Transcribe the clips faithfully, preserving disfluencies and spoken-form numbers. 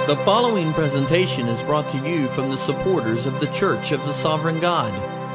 The following presentation is brought to you from the supporters of the Church of the Sovereign God.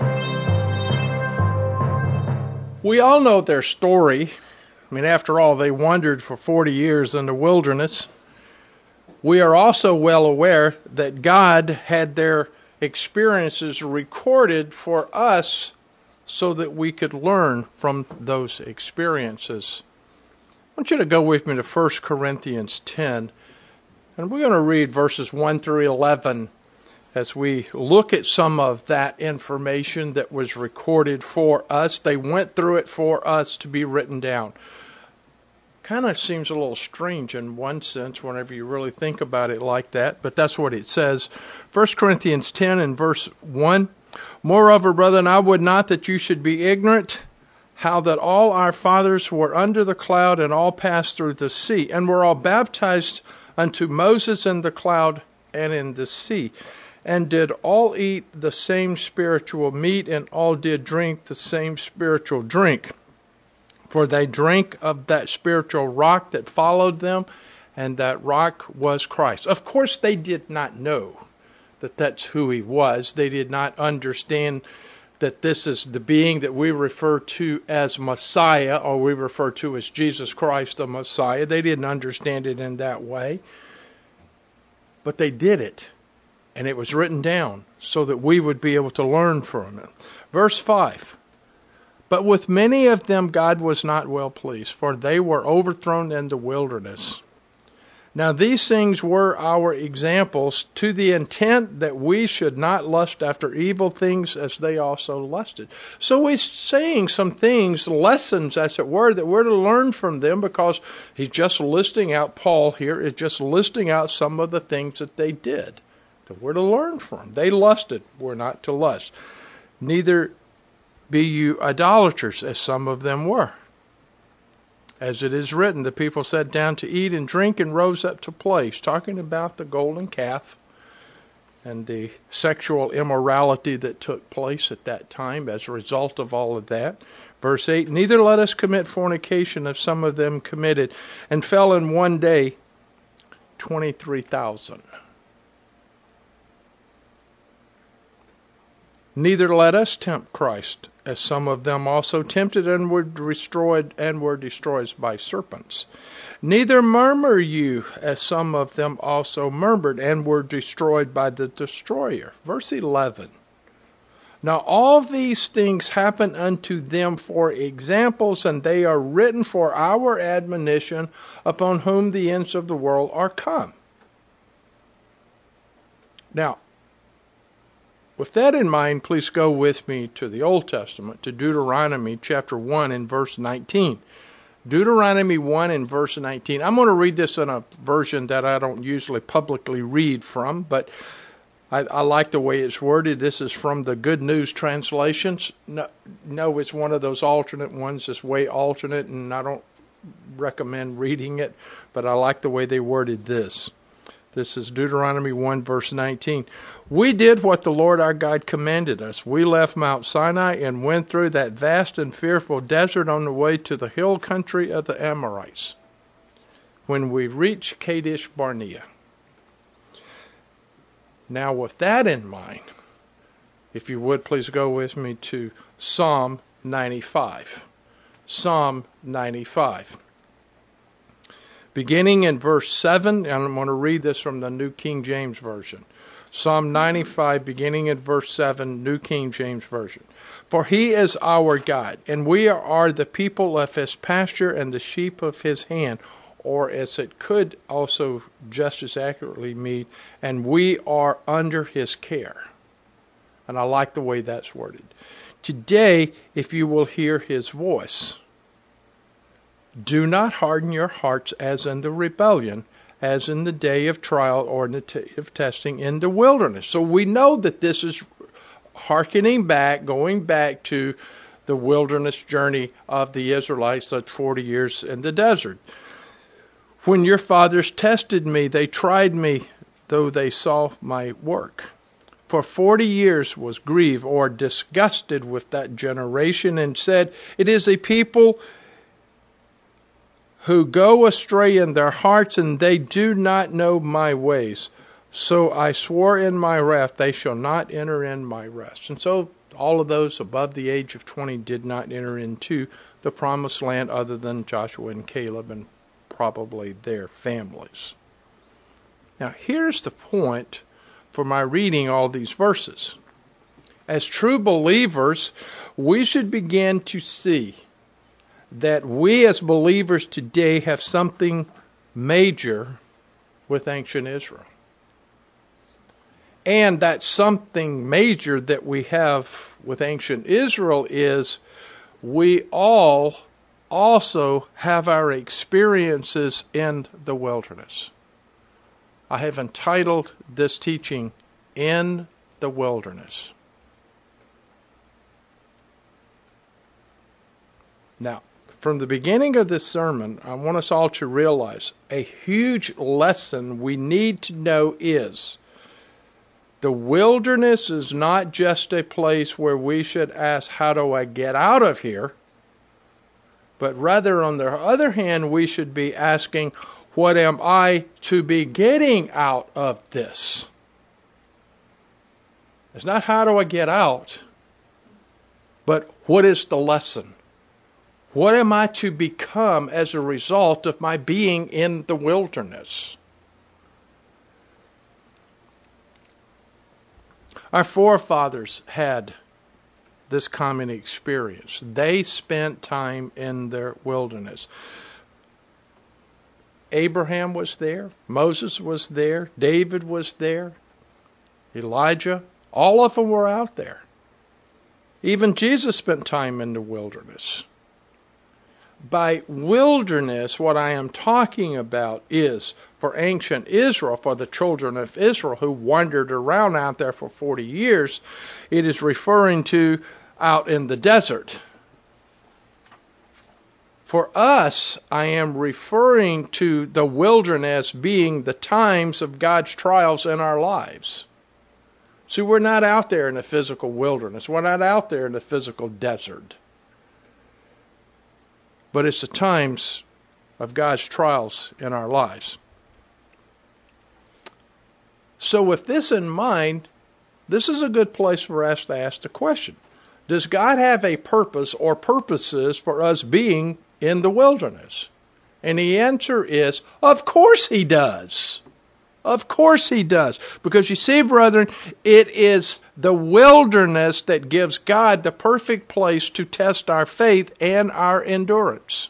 We all know their story. I mean, after all, they wandered for forty years in the wilderness. We are also well aware that God had their experiences recorded for us so that we could learn from those experiences. I want you to go with me to First Corinthians ten. And we're going to read verses one through eleven as we look at some of that information that was recorded for us. They went through it for us to be written down. Kind of seems a little strange in one sense whenever you really think about it like that, but that's what it says. First Corinthians ten and verse one. Moreover, brethren, I would not that you should be ignorant how that all our fathers were under the cloud and all passed through the sea, and were all baptized unto Moses in the cloud and in the sea, and did all eat the same spiritual meat, and all did drink the same spiritual drink. For they drank of that spiritual rock that followed them, and that rock was Christ. Of course, they did not know that that's who he was. They did not understand that this is the being that we refer to as Messiah, or we refer to as Jesus Christ, the Messiah. They didn't understand it in that way. But they did it, and it was written down so that we would be able to learn from it. Verse five. But with many of them God was not well pleased, for they were overthrown in the wilderness. Now these things were our examples, to the intent that we should not lust after evil things as they also lusted. So he's saying some things, lessons as it were, that we're to learn from them, because he's just listing out, Paul here is just listing out some of the things that they did that we're to learn from. They lusted, we're not to lust. Neither be you idolaters, as some of them were. As it is written, the people sat down to eat and drink and rose up to play. He's talking about the golden calf and the sexual immorality that took place at that time as a result of all of that. Verse eight, neither let us commit fornication, as some of them committed, and fell in one day twenty-three thousand. Neither let us tempt Christ, as some of them also tempted and were destroyed and were destroyed by serpents. Neither murmur you, as some of them also murmured and were destroyed by the destroyer. Verse eleven. Now all these things happen unto them for examples, and they are written for our admonition, upon whom the ends of the world are come. Now, with that in mind, please go with me to the Old Testament, to Deuteronomy chapter one and verse nineteen. Deuteronomy one and verse nineteen. I'm going to read this in a version that I don't usually publicly read from, but I, I like the way it's worded. This is from the Good News translations. No, no, it's one of those alternate ones. It's way alternate, and I don't recommend reading it, but I like the way they worded this. This is Deuteronomy one, verse nineteen. We did what the Lord our God commanded us. We left Mount Sinai and went through that vast and fearful desert on the way to the hill country of the Amorites. When we reached Kadesh Barnea. Now with that in mind, if you would please go with me to Psalm ninety-five. Psalm ninety-five. Beginning in verse seven, and I'm going to read this from the New King James Version. Psalm ninety-five, beginning in verse seven, New King James Version. For he is our God, and we are the people of his pasture and the sheep of his hand, or as it could also just as accurately mean, and we are under his care. And I like the way that's worded. Today, if you will hear his voice, do not harden your hearts as in the rebellion, as in the day of trial or in the day of testing in the wilderness. So we know that this is hearkening back, going back to the wilderness journey of the Israelites, that's forty years in the desert. When your fathers tested me, they tried me, though they saw my work. For forty years was grieved or disgusted with that generation, and said, it is a people who go astray in their hearts, and they do not know my ways. So I swore in my wrath, they shall not enter in my rest. And so all of those above the age of twenty did not enter into the promised land other than Joshua and Caleb and probably their families. Now here's the point for my reading all these verses. As true believers, we should begin to see that we as believers today have something major with ancient Israel. And that something major that we have with ancient Israel is we all also have our experiences in the wilderness. I have entitled this teaching, In the Wilderness. Now, from the beginning of this sermon, I want us all to realize a huge lesson we need to know is the wilderness is not just a place where we should ask, how do I get out of here? But rather, on the other hand, we should be asking, what am I to be getting out of this? It's not how do I get out, but what is the lesson? What am I to become as a result of my being in the wilderness? Our forefathers had this common experience. They spent time in their wilderness. Abraham was there. Moses was there. David was there. Elijah. All of them were out there. Even Jesus spent time in the wilderness. By wilderness, what I am talking about is for ancient Israel, for the children of Israel who wandered around out there for forty years, it is referring to out in the desert. For us, I am referring to the wilderness being the times of God's trials in our lives. See, we're not out there in the physical wilderness. We're not out there in the physical desert. But it's the times of God's trials in our lives. So with this in mind, this is a good place for us to ask the question. Does God have a purpose or purposes for us being in the wilderness? And the answer is, of course He does. Of course He does. Because you see, brethren, it is the wilderness that gives God the perfect place to test our faith and our endurance.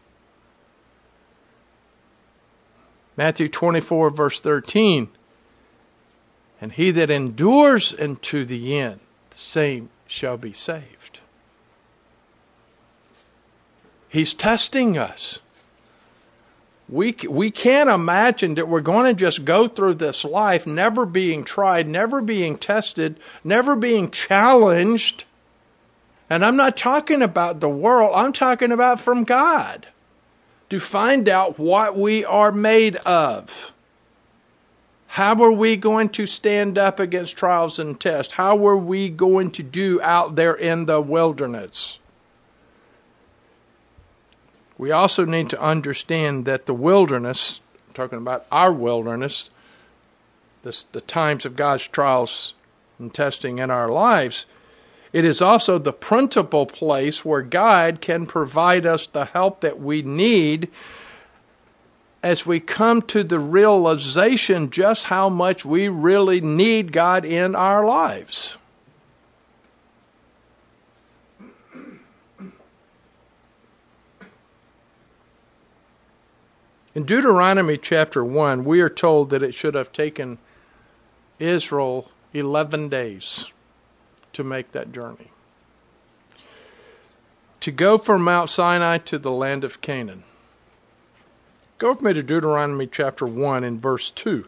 Matthew twenty-four, verse thirteen. And he that endures unto the end, the same shall be saved. He's testing us. We, we can't imagine that we're going to just go through this life never being tried, never being tested, never being challenged. And I'm not talking about the world. I'm talking about from God. To find out what we are made of. How are we going to stand up against trials and tests? How are we going to do out there in the wilderness? We also need to understand that the wilderness, I'm talking about our wilderness, this, the times of God's trials and testing in our lives, it is also the principal place where God can provide us the help that we need as we come to the realization just how much we really need God in our lives. In Deuteronomy chapter one, we are told that it should have taken Israel eleven days to make that journey. To go from Mount Sinai to the land of Canaan. Go with me to Deuteronomy chapter one and verse two.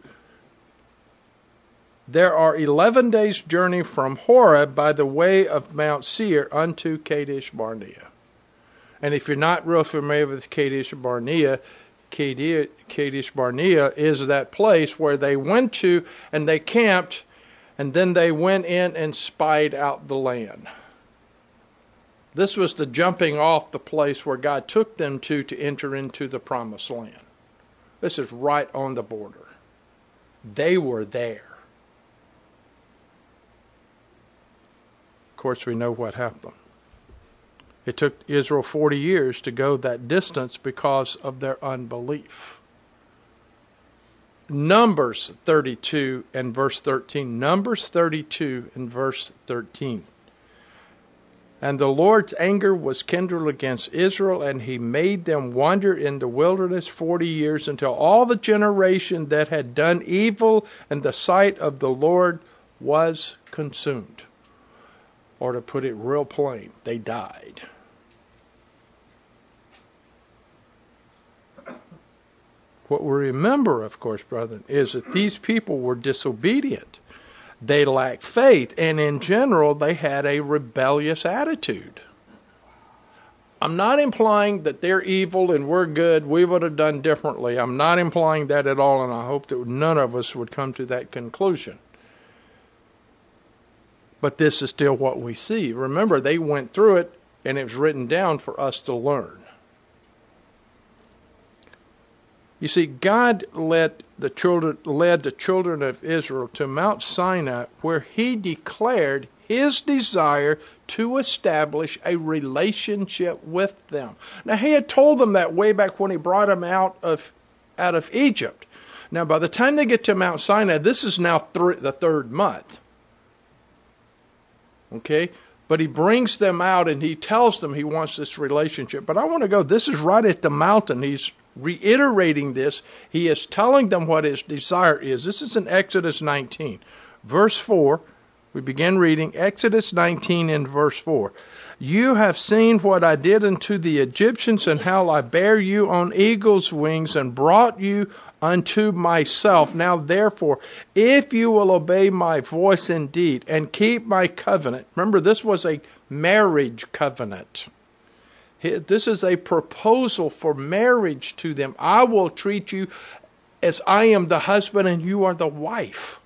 There are eleven days' journey from Horeb by the way of Mount Seir unto Kadesh Barnea. And if you're not real familiar with Kadesh Barnea, Kadesh Barnea is that place where they went to and they camped, and then they went in and spied out the land. This was the jumping off the place where God took them to to enter into the promised land. This is right on the border. They were there. Of course, we know what happened. It took Israel forty years to go that distance because of their unbelief. Numbers thirty-two and verse thirteen. Numbers thirty-two and verse thirteen. And the Lord's anger was kindled against Israel, and he made them wander in the wilderness forty years, until all the generation that had done evil in the sight of the Lord was consumed. Or to put it real plain, they died. What we remember, of course, brethren, is that these people were disobedient. They lacked faith, and in general, they had a rebellious attitude. I'm not implying that they're evil and we're good, we would have done differently. I'm not implying that at all, and I hope that none of us would come to that conclusion. But this is still what we see. Remember, they went through it, and it was written down for us to learn. You see, God led the children led the children of Israel to Mount Sinai, where he declared his desire to establish a relationship with them. Now, he had told them that way back when he brought them out of out of Egypt. Now, by the time they get to Mount Sinai, this is now th- the third month. Okay? But he brings them out and he tells them he wants this relationship. But I want to go, this is right at the mountain. He's reiterating this. He is telling them what his desire is. This is in Exodus nineteen. Verse four, we begin reading Exodus nineteen in verse four. You have seen what I did unto the Egyptians, and how I bare you on eagle's wings, and brought you unto myself. Now therefore, if you will obey my voice indeed, and keep my covenant. Remember, this was a marriage covenant. This is a proposal for marriage to them. I will treat you as I am the husband and you are the wife.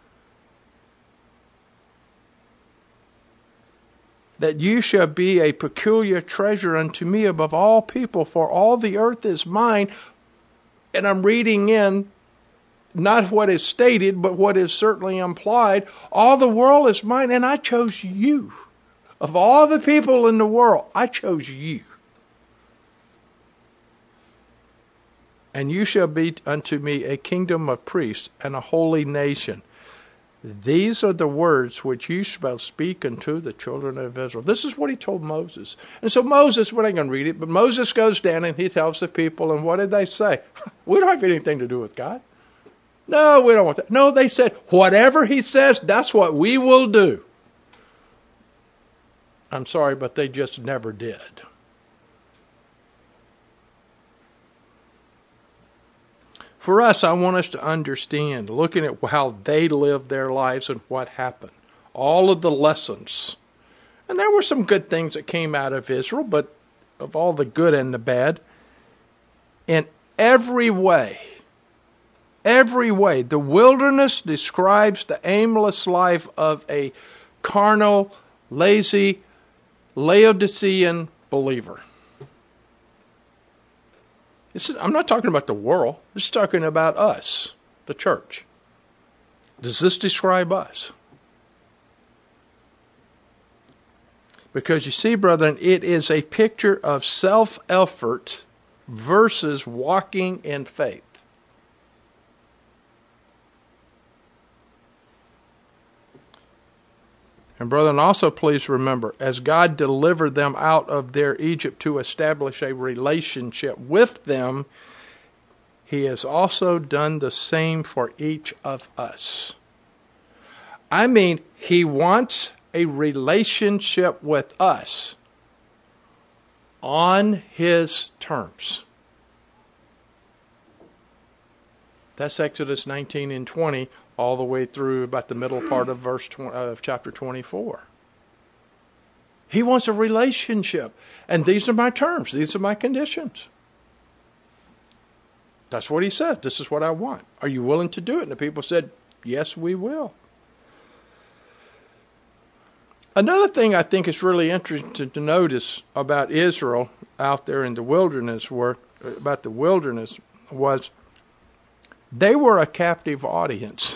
That you shall be a peculiar treasure unto me above all people, for all the earth is mine. And I'm reading in not what is stated, but what is certainly implied. All the world is mine, and I chose you. Of all the people in the world, I chose you. And you shall be unto me a kingdom of priests and a holy nation. These are the words which you shall speak unto the children of Israel. This is what he told Moses. And so Moses, we're not going to read it, but Moses goes down and he tells the people, and what did they say? We don't have anything to do with God. No, we don't want that. No, they said, whatever he says, that's what we will do. I'm sorry, but they just never did. For us, I want us to understand, looking at how they lived their lives and what happened, all of the lessons. And there were some good things that came out of Israel, but of all the good and the bad, in every way, every way, the wilderness describes the aimless life of a carnal, lazy, Laodicean believer. I'm not talking about the world. This is talking about us, the church. Does this describe us? Because you see, brethren, it is a picture of self-effort versus walking in faith. And brethren, also please remember, as God delivered them out of their Egypt to establish a relationship with them, he has also done the same for each of us. I mean, he wants a relationship with us on his terms. That's Exodus nineteen and twenty. All the way through about the middle part of verse twenty, of chapter twenty-four. He wants a relationship. And these are my terms. These are my conditions. That's what he said. This is what I want. Are you willing to do it? And the people said, yes, we will. Another thing I think is really interesting to notice about Israel out there in the wilderness, were, about the wilderness, was they were a captive audience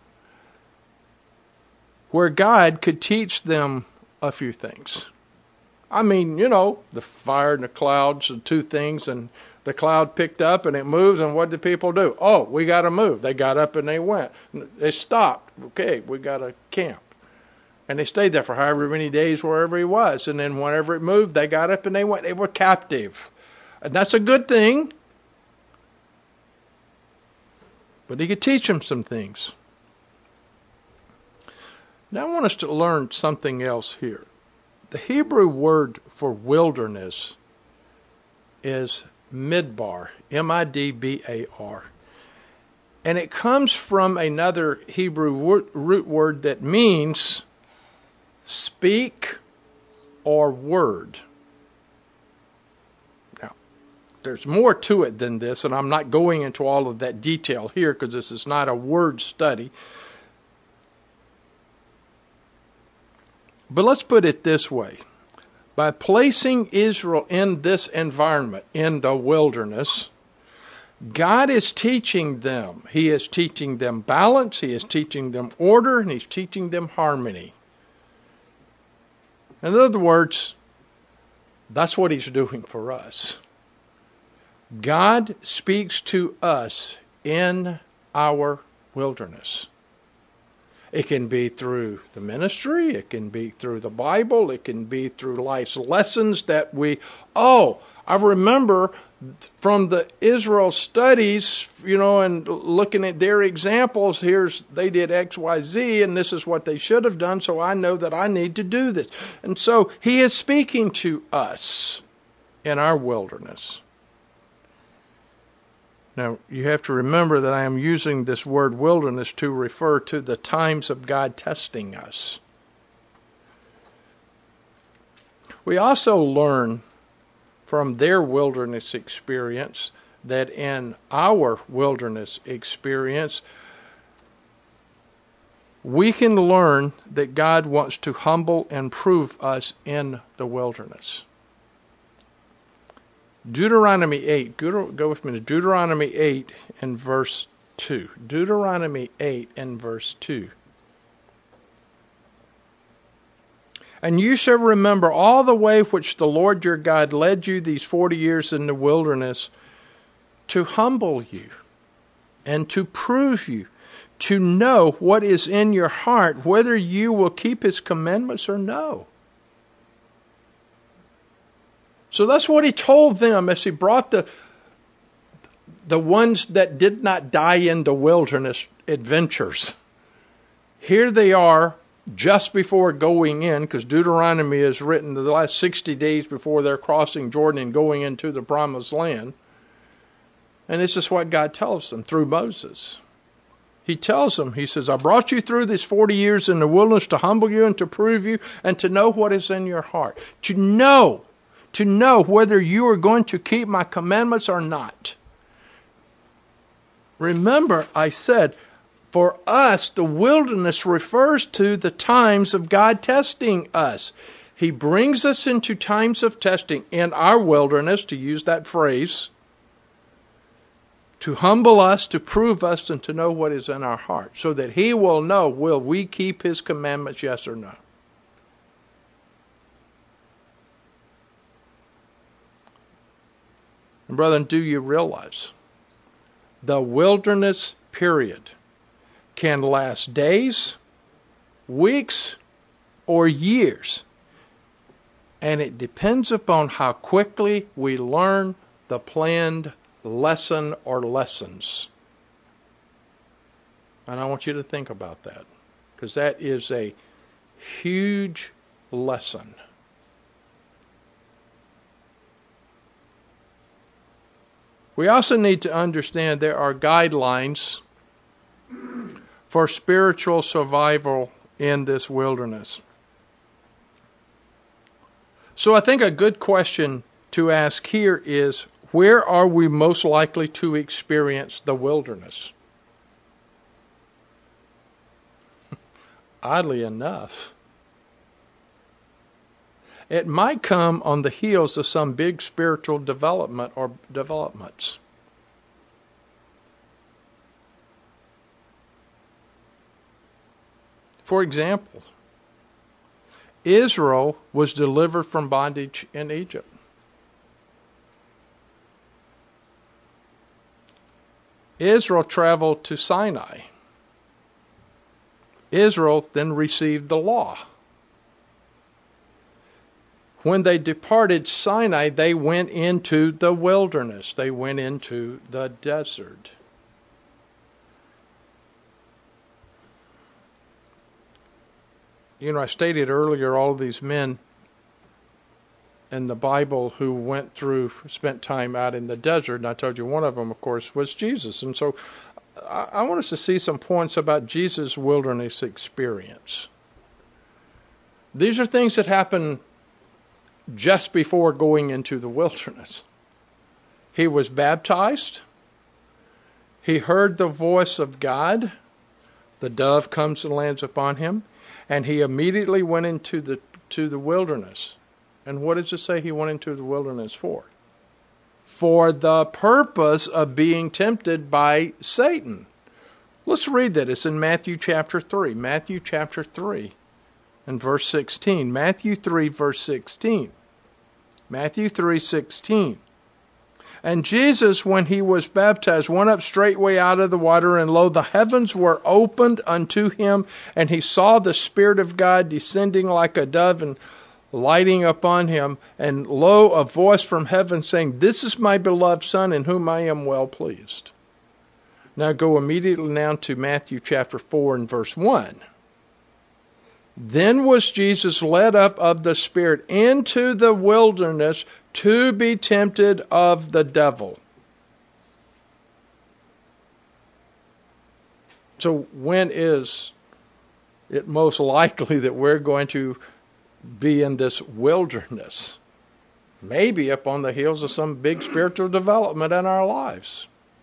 where God could teach them a few things. I mean, you know, the fire and the clouds, the two things, and the cloud picked up and it moves, and what did people do? Oh, we got to move. They got up and they went. They stopped. Okay, we got to camp. And they stayed there for however many days, wherever he was. And then whenever it moved, they got up and they went. They were captive. And that's a good thing. But he could teach them some things. Now I want us to learn something else here. The Hebrew word for wilderness is midbar, M I D B A R. And it comes from another Hebrew root word that means speak or word. Now, there's more to it than this, and I'm not going into all of that detail here because this is not a word study. But let's put it this way. By placing Israel in this environment, in the wilderness, God is teaching them. He is teaching them balance, He is teaching them order, and He's teaching them harmony. In other words, that's what He's doing for us. God speaks to us in our wilderness. It can be through the ministry, it can be through the Bible, it can be through life's lessons that we, oh, I remember from the Israel studies, you know, and looking at their examples, here's, they did X, Y, Z, and this is what they should have done, so I know that I need to do this. And so He is speaking to us in our wilderness. Now, you have to remember that I am using this word wilderness to refer to the times of God testing us. We also learn from their wilderness experience that in our wilderness experience, we can learn that God wants to humble and prove us in the wilderness. Deuteronomy eight, go with me to Deuteronomy eight and verse two. Deuteronomy eight and verse two. And you shall remember all the way which the Lord your God led you these forty years in the wilderness, to humble you and to prove you, to know what is in your heart, whether you will keep His commandments or no. So that's what He told them as He brought the, the ones that did not die in the wilderness adventures. Here they are just before going in, because Deuteronomy is written the last sixty days before they're crossing Jordan and going into the promised land. And this is what God tells them through Moses. He tells them, He says, I brought you through these forty years in the wilderness to humble you and to prove you and to know what is in your heart. To know. To know whether you are going to keep my commandments or not. Remember, I said, for us, the wilderness refers to the times of God testing us. He brings us into times of testing in our wilderness, to use that phrase, to humble us, to prove us, and to know what is in our heart, so that He will know, will we keep His commandments, yes or no? And brethren, do you realize the wilderness period can last days, weeks, or years. And it depends upon how quickly we learn the planned lesson or lessons. And I want you to think about that, because that is a huge lesson. We also need to understand there are guidelines for spiritual survival in this wilderness. So I think a good question to ask here is, where are we most likely to experience the wilderness? Oddly enough, it might come on the heels of some big spiritual development or developments. For example, Israel was delivered from bondage in Egypt. Israel traveled to Sinai. Israel then received the law. When they departed Sinai, they went into the wilderness. They went into the desert. You know, I stated earlier all of these men in the Bible who went through, spent time out in the desert, and I told you one of them, of course, was Jesus. And so I, I want us to see some points about Jesus' wilderness experience. These are things that happen just before going into the wilderness. He was baptized. He heard the voice of God. The dove comes and lands upon him. And he immediately went into the to the wilderness. And what does it say he went into the wilderness for? For the purpose of being tempted by Satan. Let's read that. It's in Matthew chapter three. Matthew chapter three and verse sixteen. Matthew three, verse sixteen. Matthew three, sixteen. And Jesus, when he was baptized, went up straightway out of the water, and lo, the heavens were opened unto him, and he saw the Spirit of God descending like a dove and lighting upon him. And lo, a voice from heaven saying, This is my beloved Son, in whom I am well pleased. Now go immediately now to Matthew chapter four and verse one. Then was Jesus led up of the Spirit into the wilderness to be tempted of the devil. So when is it most likely that we're going to be in this wilderness? Maybe up on the heels of some big spiritual development in our lives.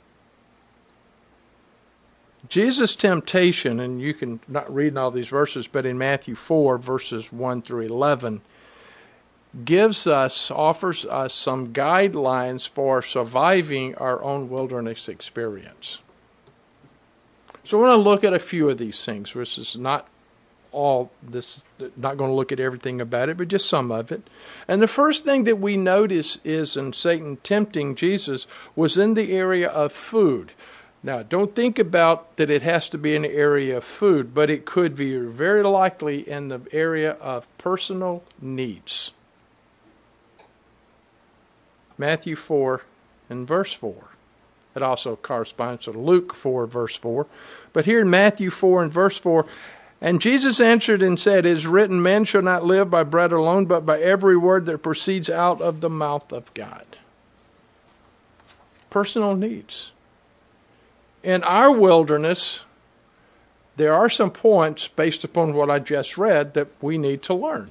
Jesus' temptation, and you can not read in all these verses, but in Matthew four, verses one through eleven, gives us, offers us some guidelines for surviving our own wilderness experience. So I want to look at a few of these things. This is not all, this, not going to look at everything about it, but just some of it. And the first thing that we notice is in Satan tempting Jesus was in the area of food. Now, don't think about that it has to be in the area of food, but it could be very likely in the area of personal needs. Matthew four and verse four. It also corresponds to Luke four, verse four. But here in Matthew four and verse four, and Jesus answered and said, It is written, Man shall not live by bread alone, but by every word that proceeds out of the mouth of God. Personal needs. In our wilderness, there are some points based upon what I just read that we need to learn.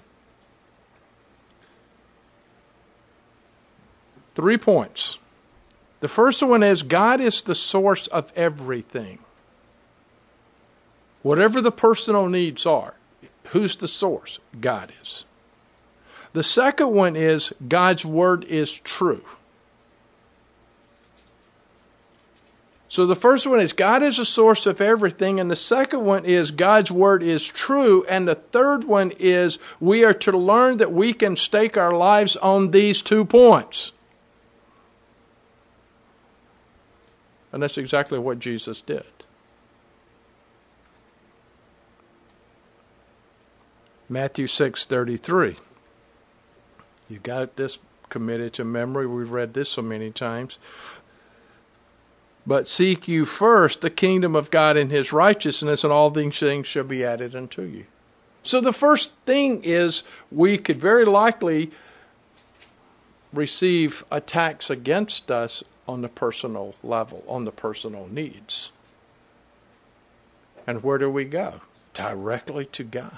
Three points. The first one is God is the source of everything. Whatever the personal needs are, who's the source? God is. The second one is God's word is true. So the first one is God is the source of everything, and the second one is God's word is true, and the third one is we are to learn that we can stake our lives on these two points. And that's exactly what Jesus did. Matthew six thirty-three. You got this committed to memory. We've read this so many times. But seek you first the kingdom of God and his righteousness, and all these things shall be added unto you. So the first thing is we could very likely receive attacks against us on the personal level, on the personal needs. And where do we go? Directly to God.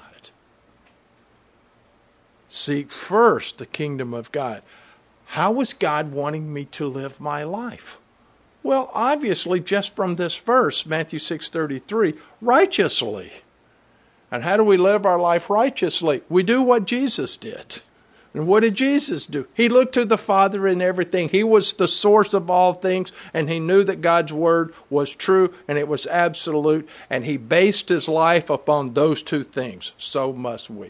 Seek first the kingdom of God. How is God wanting me to live my life? Well, obviously, just from this verse, Matthew six thirty-three, righteously. And how do we live our life righteously? We do what Jesus did. And what did Jesus do? He looked to the Father in everything. He was the source of all things, and he knew that God's word was true and it was absolute, and he based his life upon those two things. So must we.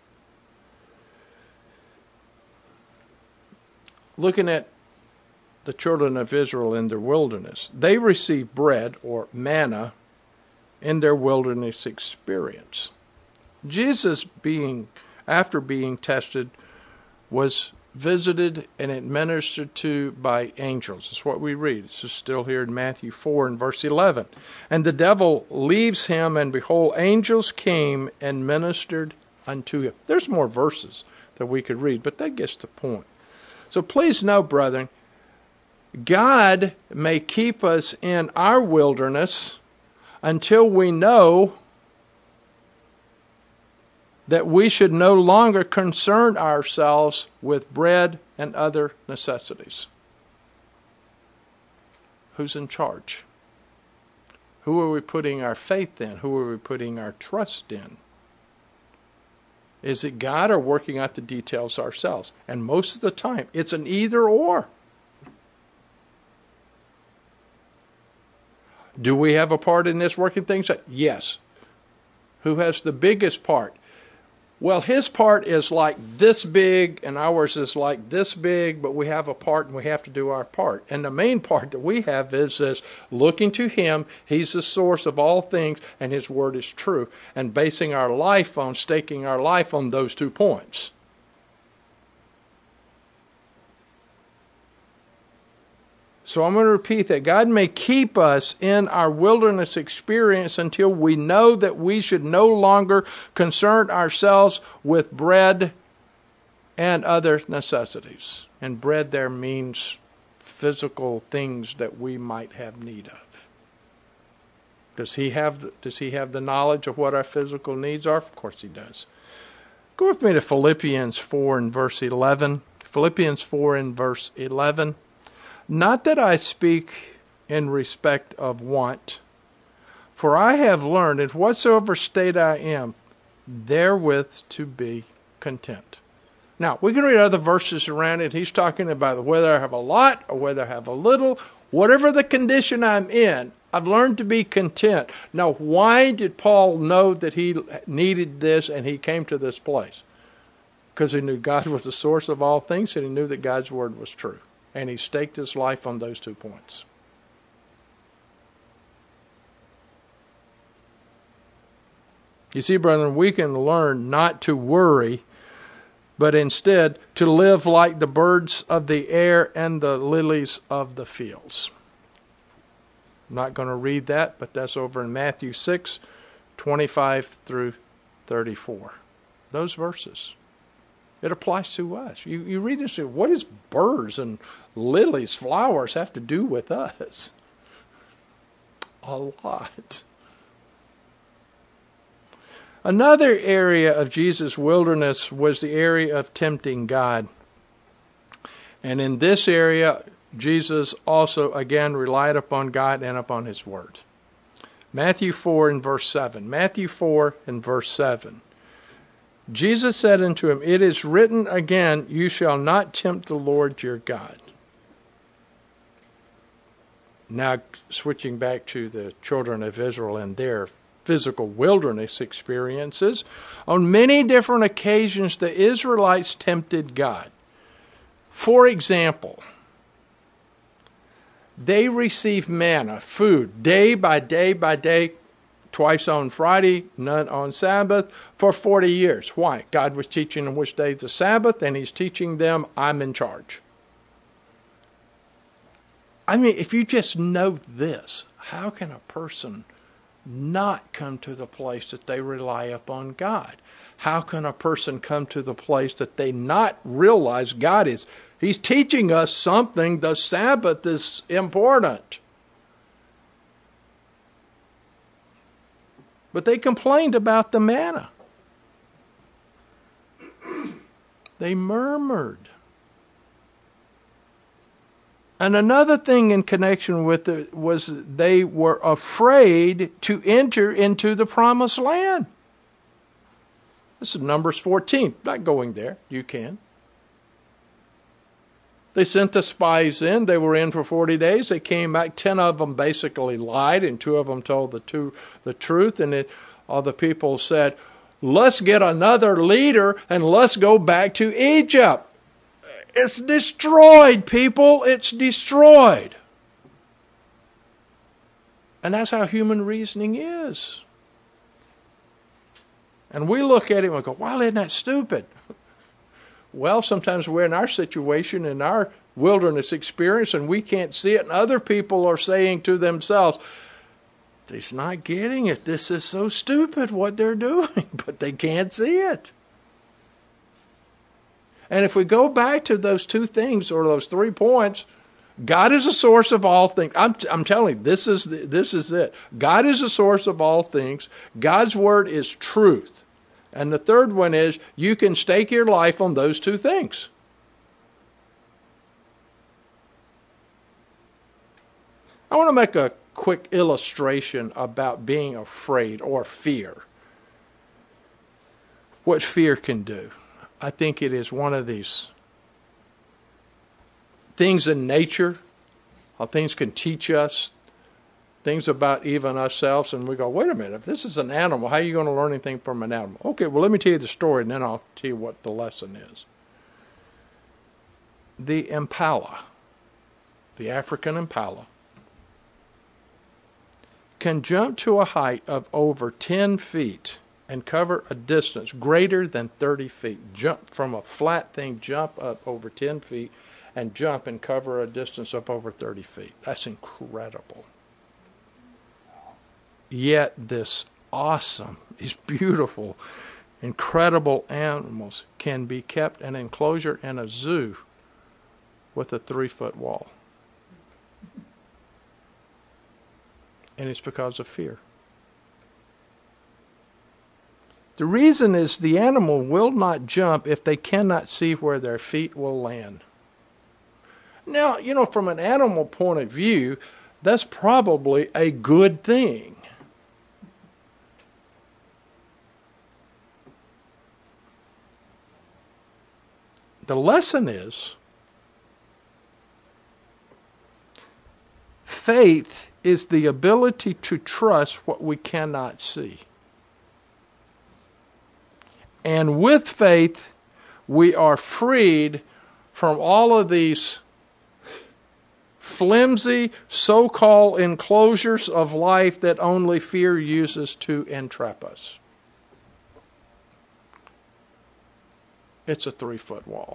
Looking at the children of Israel in their wilderness, they received bread or manna in their wilderness experience. Jesus, being after being tested, was visited and administered to by angels. That's what we read. This is still here in Matthew four and verse eleven. And the devil leaves him, and behold, angels came and ministered unto him. There's more verses that we could read, but that gets the point. So please know, brethren, God may keep us in our wilderness until we know that we should no longer concern ourselves with bread and other necessities. Who's in charge? Who are we putting our faith in? Who are we putting our trust in? Is it God or working out the details ourselves? And most of the time, it's an either or. Do we have a part in this working things out? Yes. Who has the biggest part? Well, his part is like this big and ours is like this big, but we have a part and we have to do our part. And the main part that we have is this: looking to him. He's the source of all things and his word is true. And basing our life on, staking our life on those two points. So I'm going to repeat that. God may keep us in our wilderness experience until we know that we should no longer concern ourselves with bread and other necessities. And bread there means physical things that we might have need of. Does he have, does he have the knowledge of what our physical needs are? Of course he does. Go with me to Philippians four and verse eleven. Philippians four and verse eleven. Not that I speak in respect of want, for I have learned in whatsoever state I am, therewith to be content. Now, we can read other verses around it. He's talking about whether I have a lot or whether I have a little. Whatever the condition I'm in, I've learned to be content. Now, why did Paul know that he needed this and he came to this place? Because he knew God was the source of all things and he knew that God's word was true. And he staked his life on those two points. You see, brethren, we can learn not to worry, but instead to live like the birds of the air and the lilies of the fields. I'm not going to read that, but that's over in Matthew six, twenty-five through thirty-four. Those verses. It applies to us. You, you read this, what does birds and lilies, flowers have to do with us? A lot. Another area of Jesus' wilderness was the area of tempting God. And in this area, Jesus also again relied upon God and upon his word. Matthew four and verse seven. Matthew four and verse seven. Jesus said unto him, it is written again, you shall not tempt the Lord your God. Now, switching back to the children of Israel and their physical wilderness experiences, on many different occasions the Israelites tempted God. For example, they received manna, food, day by day by day, twice on Friday, none on Sabbath, for forty years. Why? God was teaching them which day is the Sabbath, and he's teaching them, I'm in charge. I mean, if you just know this, how can a person not come to the place that they rely upon God? How can a person come to the place that they not realize God is, he's teaching us something, the Sabbath is important. But they complained about the manna. They murmured. And another thing in connection with it was they were afraid to enter into the promised land. This is Numbers fourteen. Not going there. You can. They sent the spies in. They were in for forty days. They came back. Ten of them basically lied, and two of them told the, two, the truth. And it, all the people said, let's get another leader and let's go back to Egypt. It's destroyed, people. It's destroyed. And that's how human reasoning is. And we look at it and go, wow, isn't that stupid? Well, sometimes we're in our situation, in our wilderness experience, and we can't see it. And other people are saying to themselves, he's not getting it. This is so stupid what they're doing. But they can't see it. And if we go back to those two things, or those three points, God is the source of all things. I'm, I'm telling you, this is, the, this is it. God is the source of all things. God's word is truth. And the third one is, you can stake your life on those two things. I want to make a quick illustration about being afraid or fear. What fear can do. I think it is one of these things in nature, how things can teach us, things about even ourselves, and we go, wait a minute, if this is an animal, how are you going to learn anything from an animal? Okay, well, let me tell you the story, and then I'll tell you what the lesson is. The impala, the African impala, can jump to a height of over ten feet and cover a distance greater than thirty feet. Jump from a flat thing, jump up over ten feet, and jump and cover a distance of over thirty feet. That's incredible. Yet this awesome, these beautiful, incredible animals can be kept in an enclosure in a zoo with a three-foot wall. And it's because of fear. The reason is the animal will not jump if they cannot see where their feet will land. Now, you know, from an animal point of view, that's probably a good thing. The lesson is, faith is the ability to trust what we cannot see. And with faith, we are freed from all of these flimsy, so-called enclosures of life that only fear uses to entrap us. It's a three-foot wall.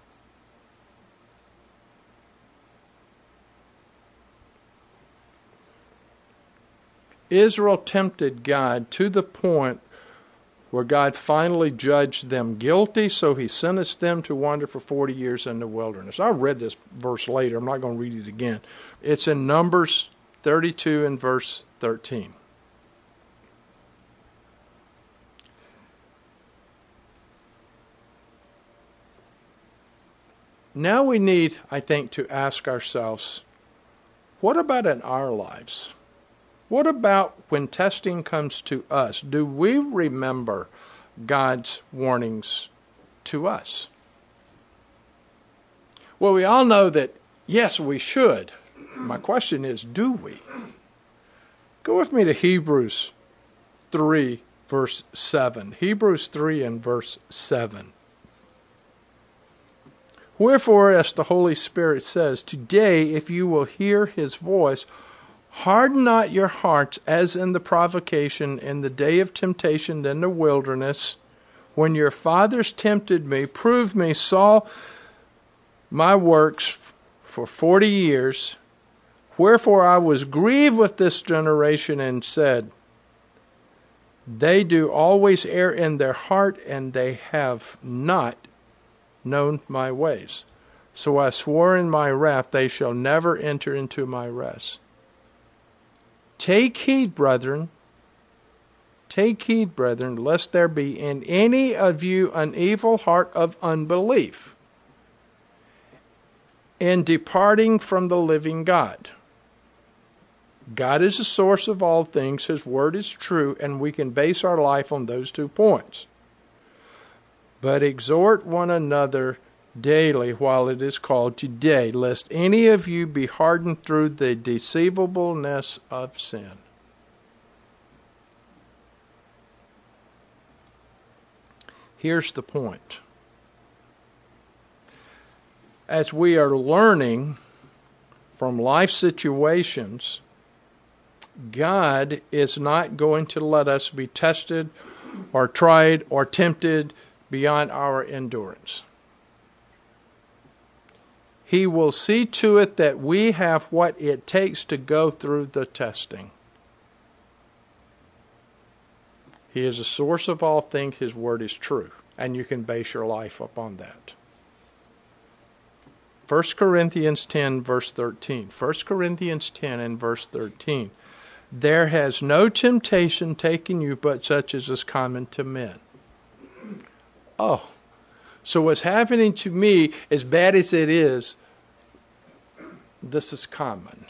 Israel tempted God to the point where God finally judged them guilty, so he sentenced them to wander for forty years in the wilderness. I read this verse later. I'm not going to read it again. It's in Numbers thirty-two and verse thirteen. Now we need, I think, to ask ourselves, what about in our lives? What about when testing comes to us? Do we remember God's warnings to us? Well, we all know that, yes, we should. My question is, do we? Go with me to Hebrews three, verse seven. Hebrews three and verse seven. Wherefore, as the Holy Spirit says, today, if you will hear his voice, harden not your hearts as in the provocation in the day of temptation in the wilderness, when your fathers tempted me, proved me, saw my works for forty years. Wherefore I was grieved with this generation and said, they do always err in their heart, and they have not known my ways. So I swore in my wrath, they shall never enter into my rest. Take heed, brethren, take heed, brethren, lest there be in any of you an evil heart of unbelief in departing from the living God. God is the source of all things. His word is true, and we can base our life on those two points. But exhort one another daily while it is called today, lest any of you be hardened through the deceivableness of sin. Here's the point. As we are learning from life situations, God is not going to let us be tested or tried or tempted beyond our endurance. He will see to it that we have what it takes to go through the testing. He is the source of all things. His word is true. And you can base your life upon that. First Corinthians ten, verse thirteen. First Corinthians ten and verse thirteen. There has no temptation taken you but such as is common to men. Oh, so what's happening to me, as bad as it is, this is common.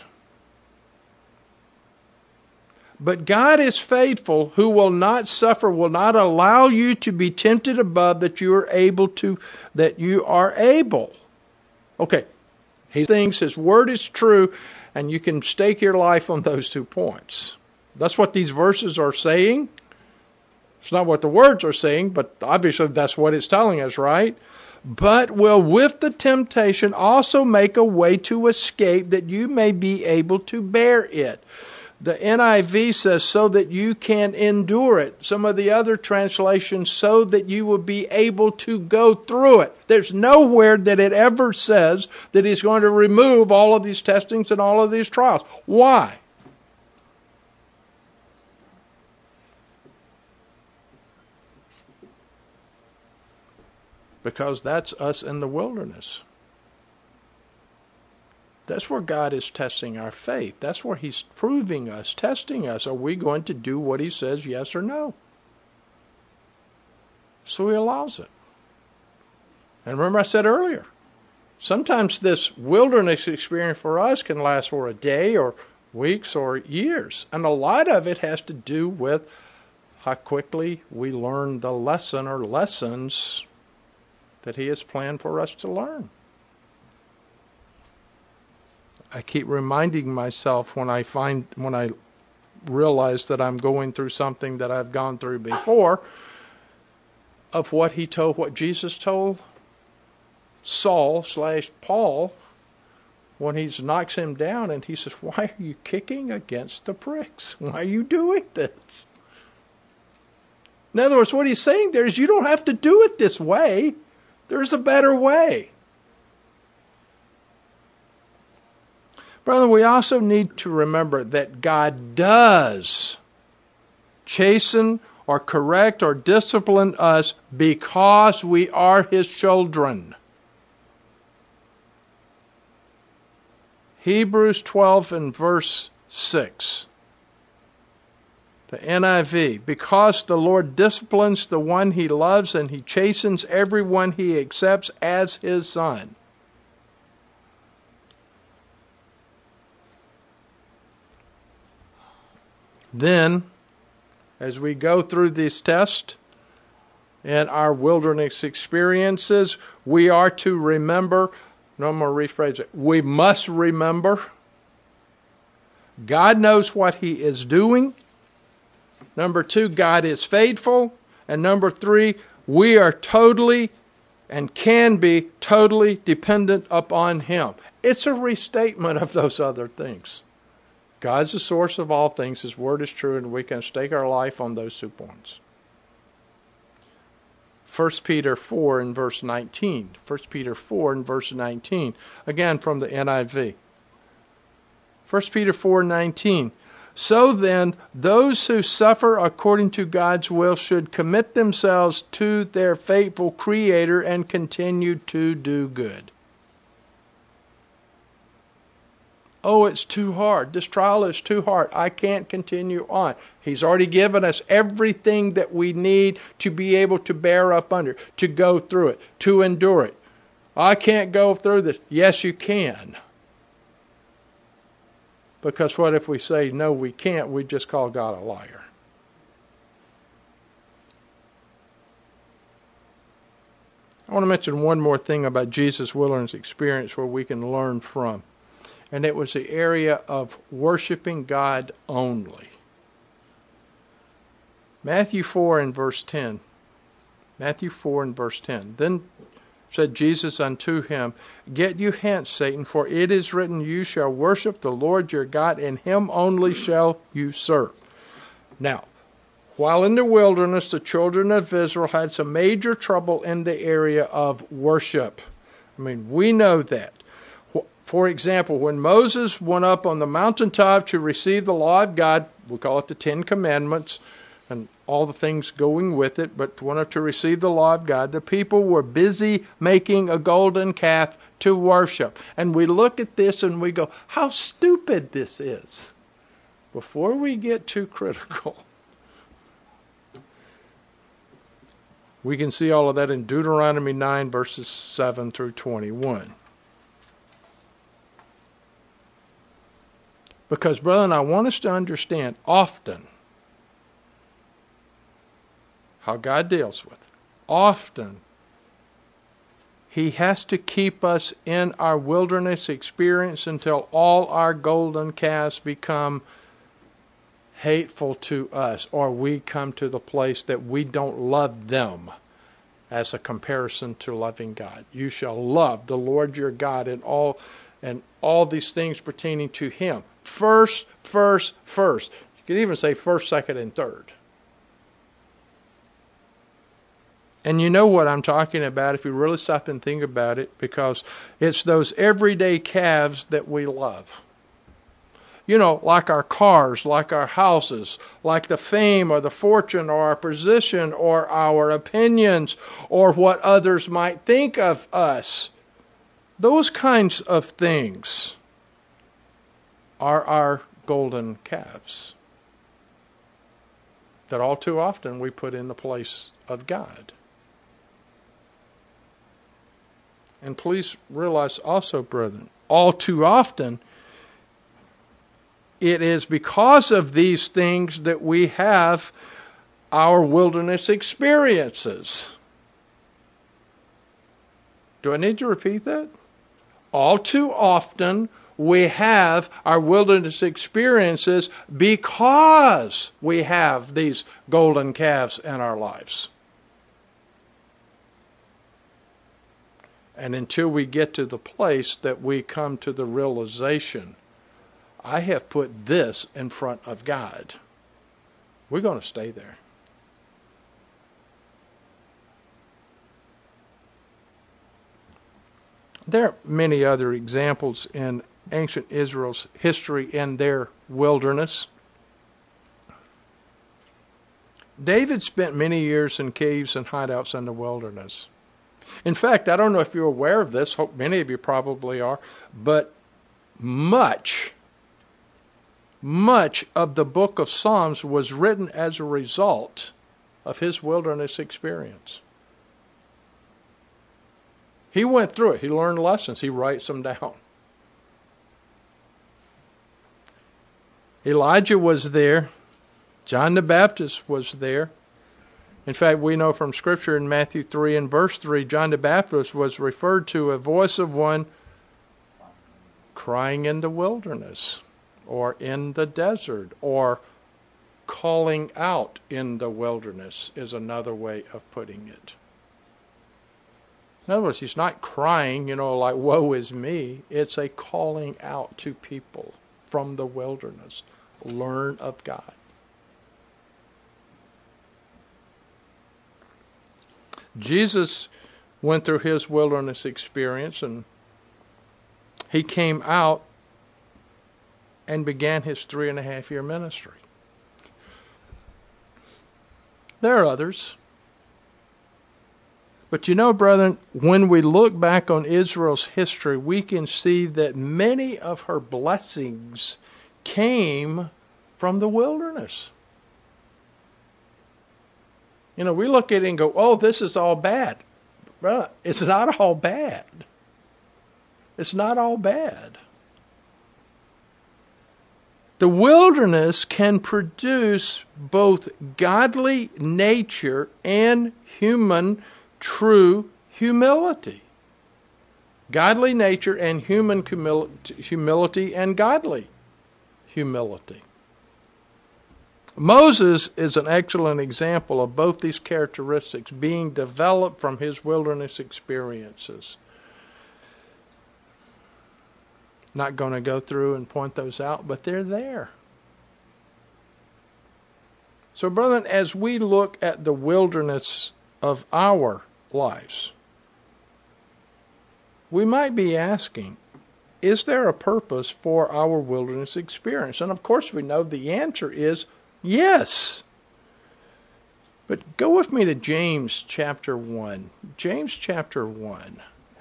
But God is faithful, who will not suffer, will not allow you to be tempted above that you are able to, that you are able. Okay, he thinks his word is true, and you can stake your life on those two points. That's what these verses are saying. It's not what the words are saying, but obviously that's what it's telling us, right? But will with the temptation also make a way to escape that you may be able to bear it. The N I V says, so that you can endure it. Some of the other translations, so that you will be able to go through it. There's nowhere that it ever says that he's going to remove all of these testings and all of these trials. Why? Because that's us in the wilderness. That's where God is testing our faith. That's where he's proving us, testing us. Are we going to do what he says, yes or no? So he allows it. And remember I said earlier, sometimes this wilderness experience for us can last for a day or weeks or years. And a lot of it has to do with how quickly we learn the lesson or lessons that he has planned for us to learn. I keep reminding myself when I find, when I realize that I'm going through something that I've gone through before, of what he told, what Jesus told Saul slash Paul when he knocks him down, and he says, why are you kicking against the pricks? Why are you doing this? In other words, what he's saying there is you don't have to do it this way. There's a better way. Brother, we also need to remember that God does chasten or correct or discipline us because we are his children. Hebrews twelve and verse six. The N I V. Because the Lord disciplines the one he loves and he chastens everyone he accepts as his son. Then, as we go through these tests and our wilderness experiences, we are to remember, no more rephrase it, we must remember God knows what he is doing. Number two, God is faithful. And number three, we are totally and can be totally dependent upon him. It's a restatement of those other things. God's the source of all things. His word is true, and we can stake our life on those two points. First Peter four and verse nineteen. First Peter four and verse nineteen. Again from the N I V. First Peter four nineteen. So then, those who suffer according to God's will should commit themselves to their faithful Creator and continue to do good. Oh, it's too hard. This trial is too hard. I can't continue on. He's already given us everything that we need to be able to bear up under, to go through it, to endure it. I can't go through this. Yes, you can. Because what if we say, no, we can't, we just call God a liar. I want to mention one more thing about Jesus' wilderness experience where we can learn from. And it was the area of worshiping God only. Matthew four and verse ten. Matthew four and verse ten. Then said Jesus unto him, Get you hence, Satan, for it is written, You shall worship the Lord your God, and him only shall you serve. Now, while in the wilderness, the children of Israel had some major trouble in the area of worship. I mean, we know that. For example, when Moses went up on the mountaintop to receive the law of God, we call it the Ten Commandments, and all the things going with it, but went up to receive the law of God, the people were busy making a golden calf to worship. And we look at this and we go, how stupid this is. Before we get too critical, we can see all of that in Deuteronomy nine, verses seven through twenty-one. Because, brethren, I want us to understand often how God deals with it. Often, He has to keep us in our wilderness experience until all our golden calves become hateful to us, or we come to the place that we don't love them as a comparison to loving God. You shall love the Lord your God and all and all these things pertaining to Him. First, first, first. You could even say first, second, and third. And you know what I'm talking about if you really stop and think about it, because it's those everyday calves that we love. You know, like our cars, like our houses, like the fame or the fortune or our position or our opinions or what others might think of us. Those kinds of things are our golden calves that all too often we put in the place of God. And please realize also, brethren, all too often it is because of these things that we have our wilderness experiences. Do I need to repeat that? All too often we have our wilderness experiences because we have these golden calves in our lives. And until we get to the place that we come to the realization, I have put this in front of God, we're going to stay there. There are many other examples in ancient Israel's history in their wilderness. David spent many years in caves and hideouts in the wilderness. In fact, I don't know if you're aware of this, hope many of you probably are, but much, much of the book of Psalms was written as a result of his wilderness experience. He went through it. He learned lessons. He writes them down. Elijah was there. John the Baptist was there. In fact, we know from Scripture in Matthew three and verse three, John the Baptist was referred to a voice of one crying in the wilderness, or in the desert, or calling out in the wilderness is another way of putting it. In other words, he's not crying, you know, like, woe is me. It's a calling out to people from the wilderness. Learn of God. Jesus went through his wilderness experience, and he came out and began his three and a half year ministry. There are others. But you know, brethren, when we look back on Israel's history, we can see that many of her blessings came from the wilderness. You know, we look at it and go, oh, this is all bad. Brother, it's not all bad. It's not all bad. The wilderness can produce both godly nature and human, true humility. Godly nature and human humility and godly humility. Moses is an excellent example of both these characteristics being developed from his wilderness experiences. Not going to go through and point those out, but they're there. So, brethren, as we look at the wilderness of our lives, we might be asking, is there a purpose for our wilderness experience? And of course we know the answer is yes. But go with me to James chapter one. James chapter one.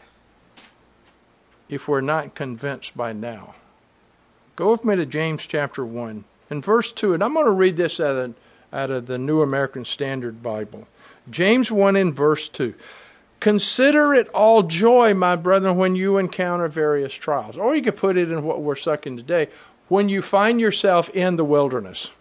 If we're not convinced by now. Go with me to James chapter one. In verse two, and I'm going to read this out of, out of the New American Standard Bible. James one in verse two. Consider it all joy, my brethren, when you encounter various trials. Or you could put it in what we're sucking today, when you find yourself in the wilderness.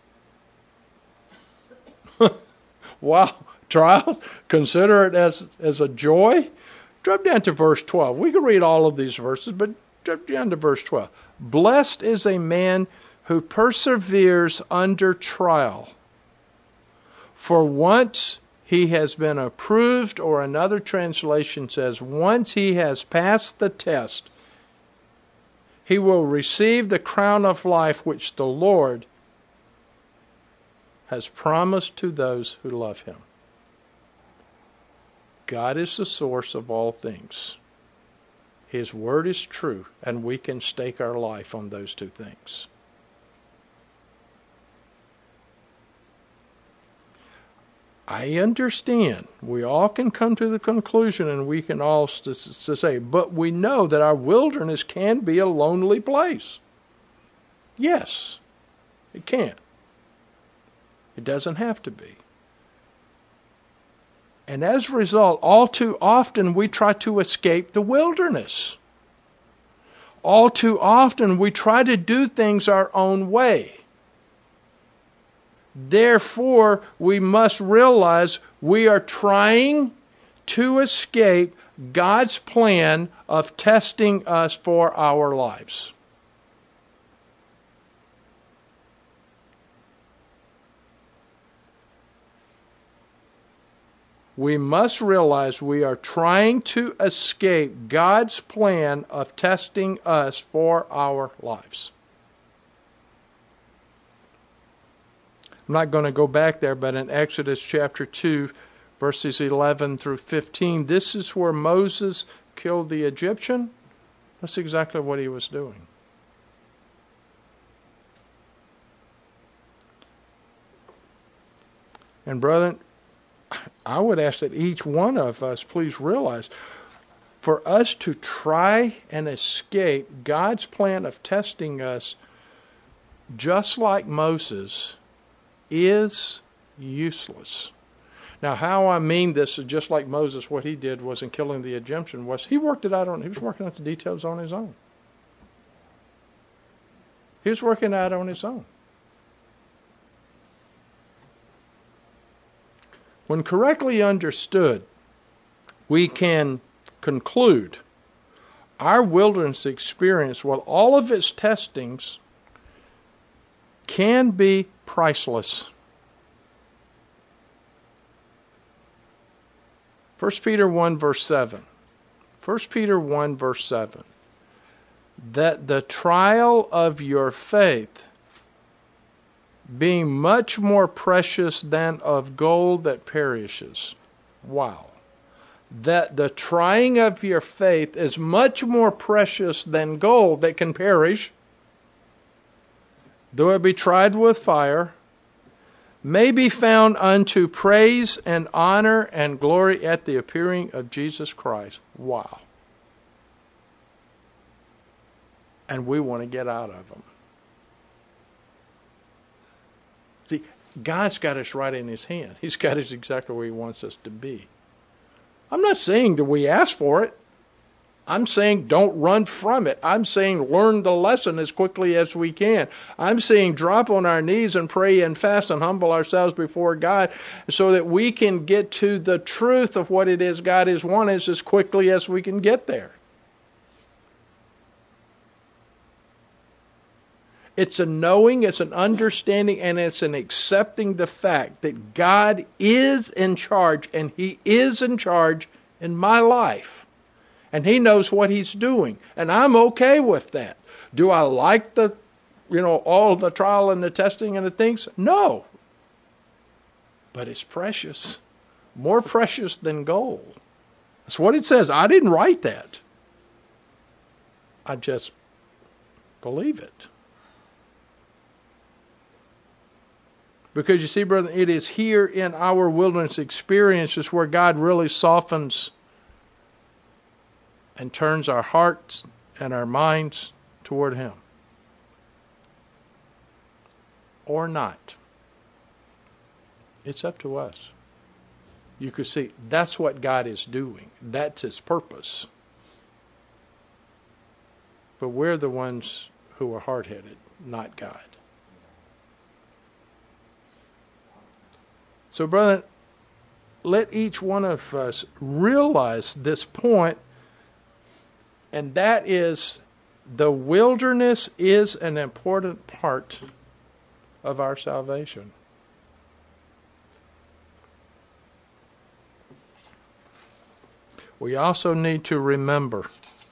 Wow, trials? Consider it as, as a joy? Drop down to verse twelve. We can read all of these verses, but drop down to verse twelve. Blessed is a man who perseveres under trial. For once he has been approved, or another translation says, once he has passed the test, he will receive the crown of life which the Lord has promised to those who love him. God is the source of all things. His word is true, and we can stake our life on those two things. I understand. We all can come to the conclusion, and we can all to, to say, but we know that our wilderness can be a lonely place. Yes, it can. It doesn't have to be. And as a result, all too often we try to escape the wilderness. All too often we try to do things our own way. Therefore, we must realize we are trying to escape God's plan of testing us for our lives. We must realize we are trying to escape God's plan of testing us for our lives. I'm not going to go back there, but in Exodus chapter two, verses eleven through fifteen, this is where Moses killed the Egyptian. That's exactly what he was doing. And brethren, I would ask that each one of us please realize, for us to try and escape God's plan of testing us, just like Moses, is useless. Now, how I mean this is just like Moses, what he did was in killing the Egyptian was he worked it out on, he was working out the details on his own. He was working out on his own. When correctly understood, we can conclude our wilderness experience, with all of its testings, can be priceless. First Peter one verse seven. First Peter one verse seven. That the trial of your faith, being much more precious than of gold that perishes. Wow. That the trying of your faith is much more precious than gold that can perish, though it be tried with fire, may be found unto praise and honor and glory at the appearing of Jesus Christ. Wow. And we want to get out of them. See, God's got us right in his hand. He's got us exactly where he wants us to be. I'm not saying that we ask for it. I'm saying don't run from it. I'm saying learn the lesson as quickly as we can. I'm saying drop on our knees and pray and fast and humble ourselves before God so that we can get to the truth of what it is God is wanting us as quickly as we can get there. It's a knowing, it's an understanding, and it's an accepting the fact that God is in charge, and He is in charge in my life. And He knows what He's doing. And I'm okay with that. Do I like the, you know, all the trial and the testing and the things? No. But it's precious. More precious than gold. That's what it says. I didn't write that. I just believe it. Because you see, brother, it is here in our wilderness experiences where God really softens and turns our hearts and our minds toward Him. Or not. It's up to us. You can see that's what God is doing. That's His purpose. But we're the ones who are hard-headed, not God. So, brother, let each one of us realize this point, and that is the wilderness is an important part of our salvation. We also need to remember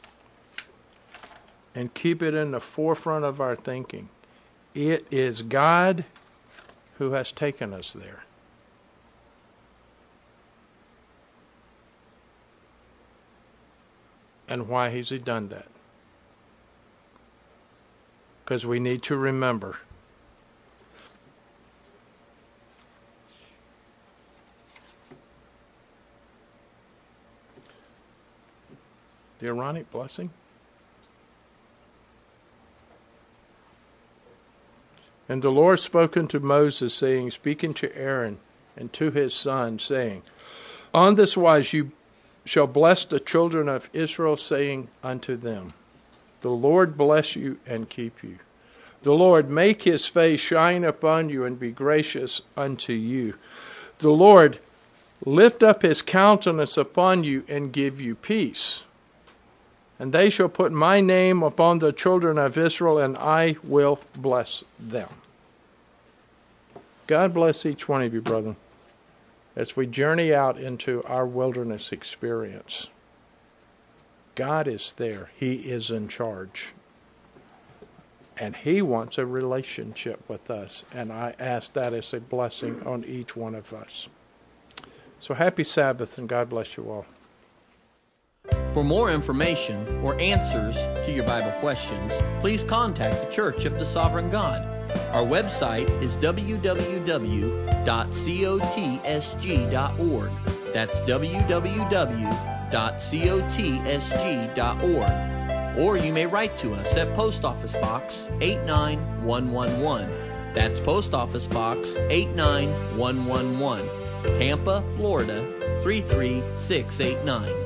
and keep it in the forefront of our thinking. It is God who has taken us there. And why has He done that? Because we need to remember the Aaronic blessing. And the Lord spoke unto Moses, saying, speaking to Aaron and to his son, saying, on this wise you shall bless the children of Israel, saying unto them, the Lord bless you and keep you. The Lord make His face shine upon you and be gracious unto you. The Lord lift up His countenance upon you and give you peace. And they shall put my name upon the children of Israel, and I will bless them. God bless each one of you, brother, as we journey out into our wilderness experience. God is there. He is in charge. And He wants a relationship with us. And I ask that as a blessing on each one of us. So happy Sabbath, and God bless you all. For more information or answers to your Bible questions, please contact the Church of the Sovereign God. Our website is w w w dot cotsg dot org. That's w w w dot cotsg dot org. Or you may write to us at Post Office Box eight nine one one one. That's Post Office Box eight nine one one one, Tampa, Florida three three six eight nine.